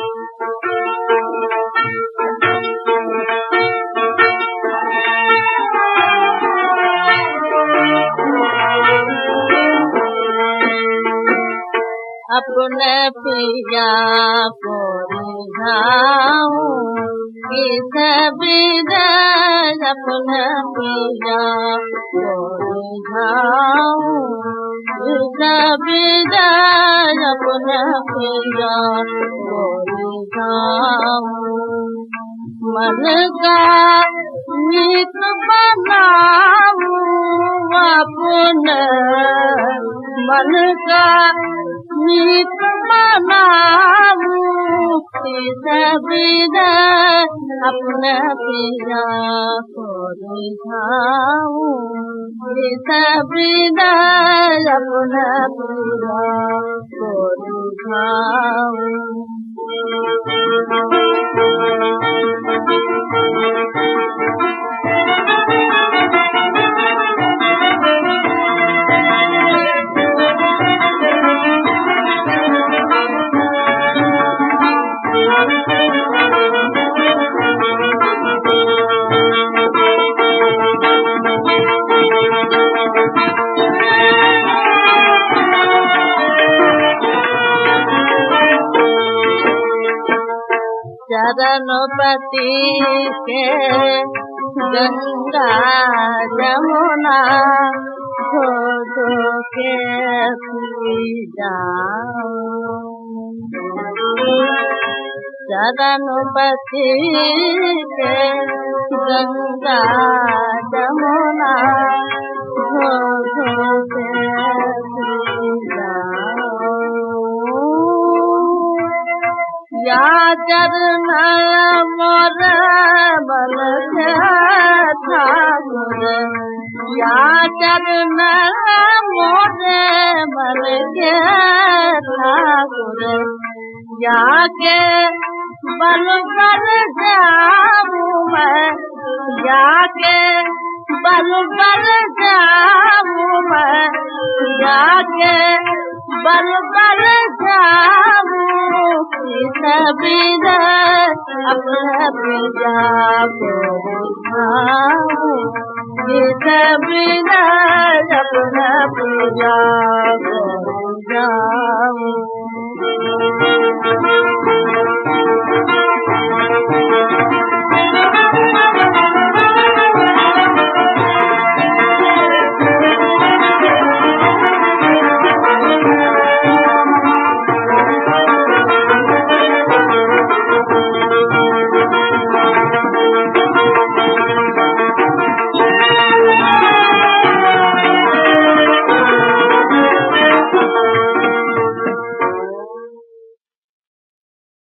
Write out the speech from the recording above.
अपने पिया को रिझाऊं किस बिरह अपने पिया को रिझाऊं किस बिरह अपने पिया को रिझाऊं मन का मीत बनाऊं अपने मन का मीत बनाऊं किस बिरह अपने पिया को रिझाऊं किस बिरह अपने पिया को रिझाऊं चरणपति के गंगा जमुना धो धो के पी जाऊं चरणपति के गंगा जमुना धो धो के पी जाऊं या चरण मोर मन के ठाकुर या चरण मोर मन के ठाकुर या के बल कर जाऊं मैं या के बल कर जाऊं मैं या के बल कर जाऊं किस बिरह अपने पिया को रिझाऊं किस बिरह अपने पिया को रिझाऊं